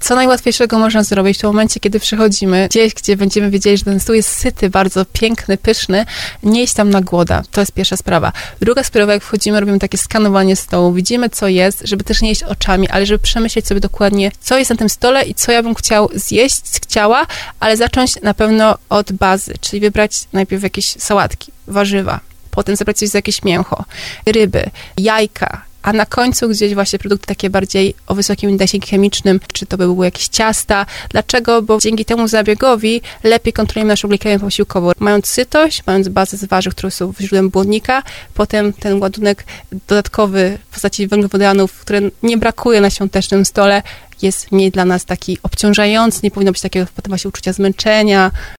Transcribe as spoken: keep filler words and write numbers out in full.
Co najłatwiejszego można zrobić w tym momencie, kiedy przychodzimy gdzieś, gdzie będziemy wiedzieli, że ten stół jest syty, bardzo piękny, pyszny, nie iść tam na głoda. To jest pierwsza sprawa. Druga sprawa, jak wchodzimy, robimy takie skanowanie stołu, widzimy, co jest, żeby też nie jeść oczami, ale żeby przemyśleć sobie dokładnie, co jest na tym stole i co ja bym chciał zjeść, chciała, ale zacząć na pewno od bazy, czyli wybrać najpierw jakieś sałatki, warzywa, potem zabrać coś z jakieś mięcho, ryby, jajka, a na końcu gdzieś właśnie produkty takie bardziej o wysokim indeksie chemicznym, czy to by były jakieś ciasta. Dlaczego? Bo dzięki temu zabiegowi lepiej kontrolujemy naszą glikemię posiłkową. Mając sytość, mając bazę z warzyw, które są źródłem błonnika, potem ten ładunek dodatkowy w postaci węglowodanów, które nie brakuje na świątecznym stole, jest mniej dla nas taki obciążający, nie powinno być takiego potem właśnie uczucia zmęczenia,